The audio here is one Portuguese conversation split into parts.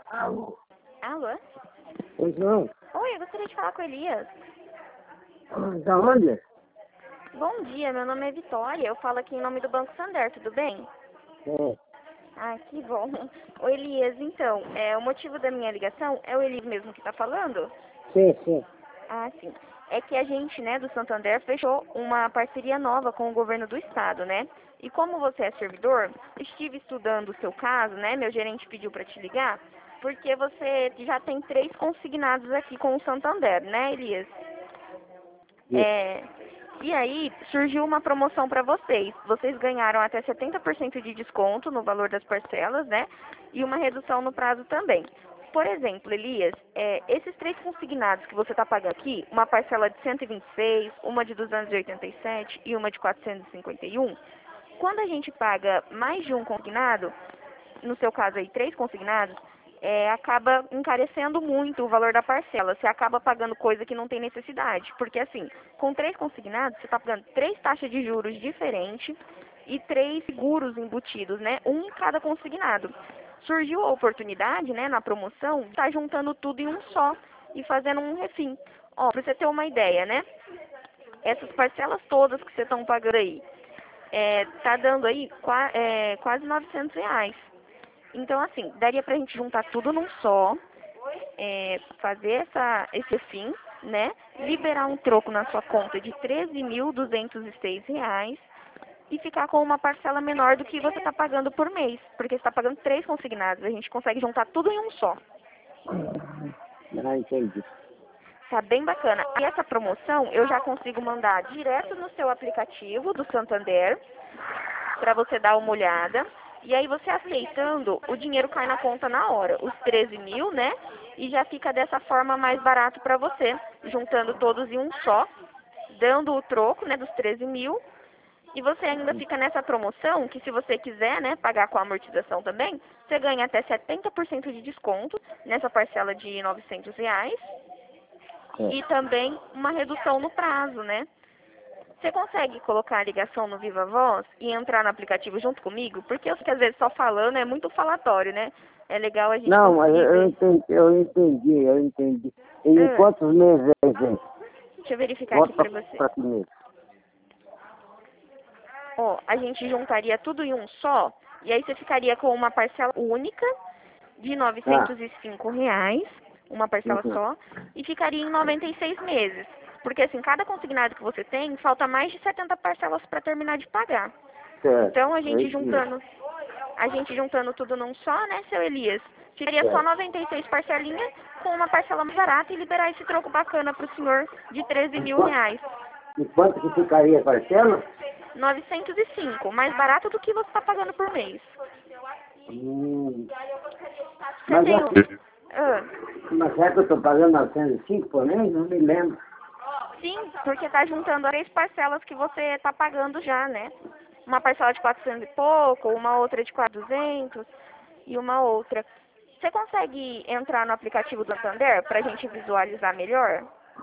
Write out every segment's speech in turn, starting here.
Alô? Alô? Pois não? Oi, eu gostaria de falar com o Elias. Da onde? Bom dia, meu nome é Vitória. Eu falo aqui em nome do Banco Santander, tudo bem? É. Ah, que bom. Ô Elias, então, o motivo da minha ligação é o Elias mesmo que está falando? Sim, sim. Ah, sim. É que a gente, né, do Santander, fechou uma parceria nova com o governo do estado, né? E como você é servidor, estive estudando o seu caso, né? Meu gerente pediu para te ligar, porque você já tem 3 consignados aqui com o Santander, né, Elias? Isso. E aí, surgiu uma promoção para vocês. Vocês ganharam até 70% de desconto no valor das parcelas, né? E uma redução no prazo também. Por exemplo, Elias, esses 3 consignados que você está pagando aqui, uma parcela de 126, uma de 287 e uma de 451, quando a gente paga mais de um consignado, no seu caso aí 3 consignados, acaba encarecendo muito o valor da parcela. Você acaba pagando coisa que não tem necessidade. Porque assim, com 3 consignados, você está pagando 3 taxas de juros diferentes e 3 seguros embutidos, né? Um em cada consignado. Surgiu a oportunidade, né, na promoção, de estar juntando tudo em um só e fazendo um refim. Ó, pra você ter uma ideia, né? Essas parcelas todas que vocês estão pagando aí, tá dando aí quase R$ 900. Então, assim, daria pra gente juntar tudo num só, fazer esse fim, né? Liberar um troco na sua conta de R$ 13.206 e ficar com uma parcela menor do que você está pagando por mês. Porque você está pagando 3 consignados, a gente consegue juntar tudo em um só. Ah, entendi. Tá bem bacana. E essa promoção eu já consigo mandar direto no seu aplicativo do Santander, para você dar uma olhada. E aí você aceitando, o dinheiro cai na conta na hora, os 13 mil, né? E já fica dessa forma mais barato para você, juntando todos em um só, dando o troco, né, dos 13 mil. E você ainda fica nessa promoção, que se você quiser, né, pagar com a amortização também, você ganha até 70% de desconto nessa parcela de R$ 900 É. e também uma redução no prazo, né? Você consegue colocar a ligação no Viva Voz e entrar no aplicativo junto comigo? Porque eu sei que às vezes só falando é muito falatório, né? É legal a gente Não, mas conseguir ver. eu entendi. E em Ah, quantos meses aí, gente? deixa eu verificar aqui Volta pra você. para primeiro. Ó, a gente juntaria tudo em um só, e aí você ficaria com uma parcela única de Ah, R$ 905, uma parcela uhum. só, e ficaria em 96 meses. Porque assim, cada consignado que você tem, falta mais de 70 parcelas para terminar de pagar. Certo. Então É isso mesmo. a gente juntando tudo num só, né, seu Elias? Ficaria só Certo. 96 parcelinhas com uma parcela mais barata e liberar esse troco bacana pro senhor de 13 E mil quanto, reais. e quanto que ficaria a parcela? 905, mais barato do que você está pagando por mês. Hum. Você Mas, tem é, um... Ah, mas será que eu estou pagando 905 por mês? Não me lembro. sim, porque tá juntando as 3 parcelas que você está pagando já, né? Uma parcela de 400 e pouco, uma outra de 400 e uma outra. Você consegue entrar no aplicativo do Santander para a gente visualizar melhor?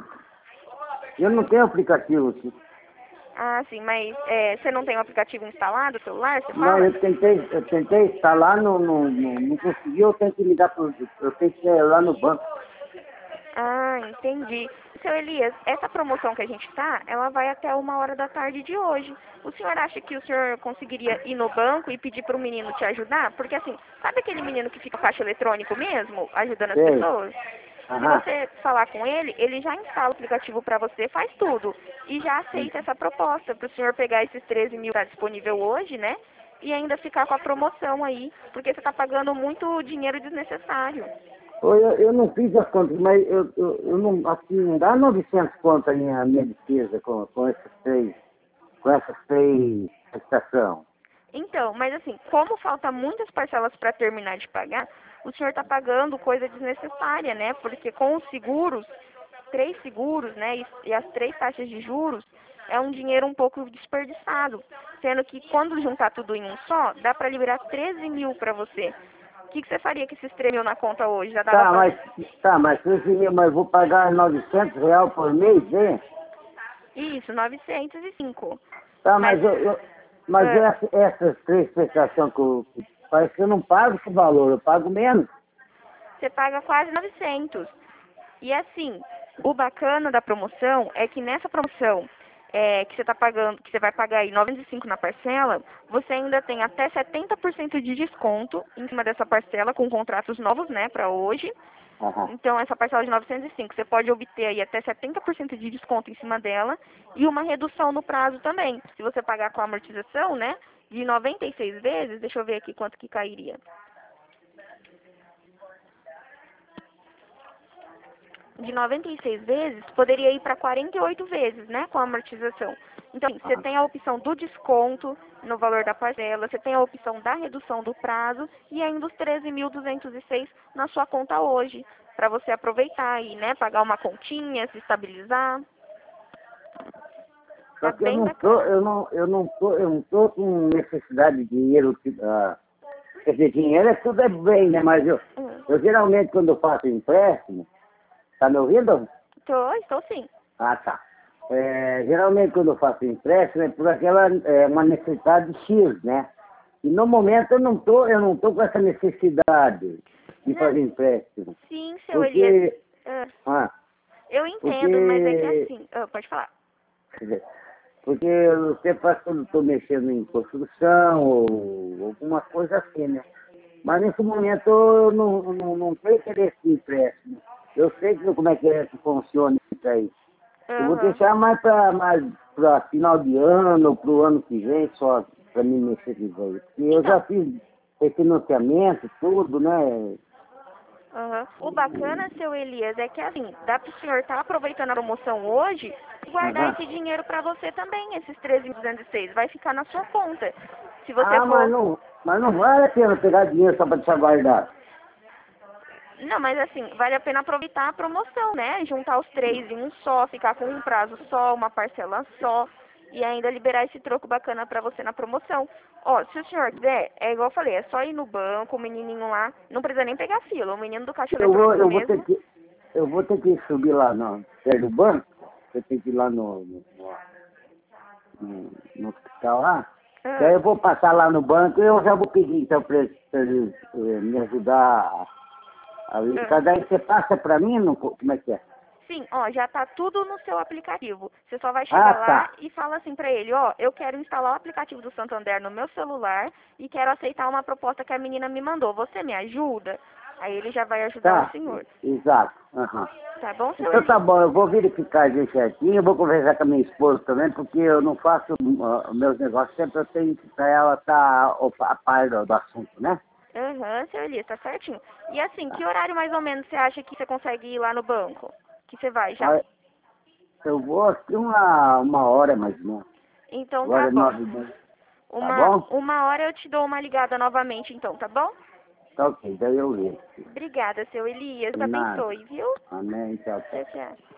Eu não tenho aplicativo aqui. Ah, sim, mas você não tem o aplicativo instalado no celular, você Não, fala? eu tentei instalar, não consegui, eu tenho que ligar eu tenho que ir lá no banco. Ah, entendi. Seu Elias, essa promoção que a gente tá, ela vai até 1 hora da tarde de hoje. O senhor acha que o senhor conseguiria ir no banco e pedir para o menino te ajudar? Porque assim, sabe aquele menino que fica no caixa eletrônico mesmo, ajudando as Sei. pessoas? Se Aham. você falar com ele, ele já instala o aplicativo para você, faz tudo. E já aceita essa proposta para o senhor pegar esses 13 mil que está disponível hoje, né? E ainda ficar com a promoção aí, porque você está pagando muito dinheiro desnecessário. Eu não fiz as contas, mas eu não, assim, não dá 900 conto a minha despesa com essas três estações. Então, mas assim, como falta muitas parcelas para terminar de pagar, o senhor está pagando coisa desnecessária, né? Porque com os seguros, 3 seguros, né, e as 3 taxas de juros, é um dinheiro um pouco desperdiçado. Sendo que quando juntar tudo em um só, dá para liberar 13 mil para você. O que você faria com esses 13 mil na conta hoje? Já dava Tá, para... mas mas eu vou pagar R$ 900 por mês, hein? Isso, 905. Tá, Mas... mas ah, essas três prestações parece que eu não pago esse valor, eu pago menos. você paga quase 900. E assim, o bacana da promoção é que nessa promoção que você tá pagando, que você vai pagar aí 95 na parcela, você ainda tem até 70% de desconto em cima dessa parcela com contratos novos, né, para hoje. Aham. Então, essa parcela de 905, você pode obter aí até 70% de desconto em cima dela e uma redução no prazo também. Se você pagar com a amortização, né, de 96 vezes, deixa eu ver aqui quanto que cairia. De 96 vezes, poderia ir para 48 vezes, né, com a amortização. Então, você Aham. tem a opção do desconto no valor da parcela, você tem a opção da redução do prazo e ainda os 13.206 na sua conta hoje, para você aproveitar aí, né, pagar uma continha, se estabilizar. Só Tá que eu bem não tô, bacana. eu não tô com necessidade de dinheiro. Quer dizer, dinheiro tudo é bem, né? Mas Hum. eu geralmente quando eu faço empréstimo, tá me ouvindo? Estou sim. Ah, tá. Geralmente quando eu faço empréstimo é por aquela uma necessidade X, né? E no momento eu não tô com essa necessidade de Não, fazer empréstimo. sim, seu Elias. Porque, Ah, ah, eu entendo, mas é que porque, assim. Pode falar. quer dizer, porque eu sempre faço quando estou mexendo em construção ou alguma coisa assim, né? Mas nesse momento eu não tenho interesse em empréstimo. Eu sei como é que funciona isso aí. Eu vou Aham. deixar mais para final de ano, para o ano que vem, só para me mexer nisso aí. Porque eu já Então, fiz refinanciamento, tudo, né? aham. O bacana, seu Elias, é que assim, dá pro senhor estar aproveitando a promoção hoje e guardar Aham. esse dinheiro para você também, esses 13.206. Vai ficar na sua conta. Se você Ah, for. mas não vale a pena pegar dinheiro só para deixar guardado. Não, mas assim, vale a pena aproveitar a promoção, né? Juntar os três em um só, ficar com um prazo só, uma parcela só. E ainda liberar esse troco bacana para você na promoção. Ó, se o senhor quiser, é igual eu falei, é só ir no banco, o menininho lá, não precisa nem pegar fila, o menino do caixa eletrônico Eu vou ter mesmo. que, eu vou ter que subir lá perto do banco, eu tenho que ir lá no hospital lá. Daí Ah. eu vou passar lá no banco e eu já vou pedir então para eles me ajudar Ah. cada aí você passa para mim, não, como é que é? Sim, ó, já tá tudo no seu aplicativo. Você só vai Ah, chegar lá tá. e fala assim pra ele, ó, eu quero instalar o aplicativo do Santander no meu celular e quero aceitar uma proposta que a menina me mandou. Você me ajuda? Aí ele já vai ajudar o Tá, senhor. exato. Aham. Tá bom, seu Então tá Eli? bom, eu vou verificar isso certinho, eu vou conversar com a minha esposa também, porque eu não faço meus negócios, sempre eu tenho que para ela estar a par do assunto, né? Aham, seu Eli, tá certinho. E assim, Tá. que horário mais ou menos você acha que você consegue ir lá no banco? Que você vai já? Olha, eu vou aqui uma hora mais ou menos. Então tá Agora é bom. 9h30. Tá Uma, bom? uma hora eu te dou uma ligada novamente então, tá bom? Tá ok, daí eu ligo. Obrigada, seu Elias. Nada. Abençoe, viu? Amém, tchau, tchau. Tchau, tchau.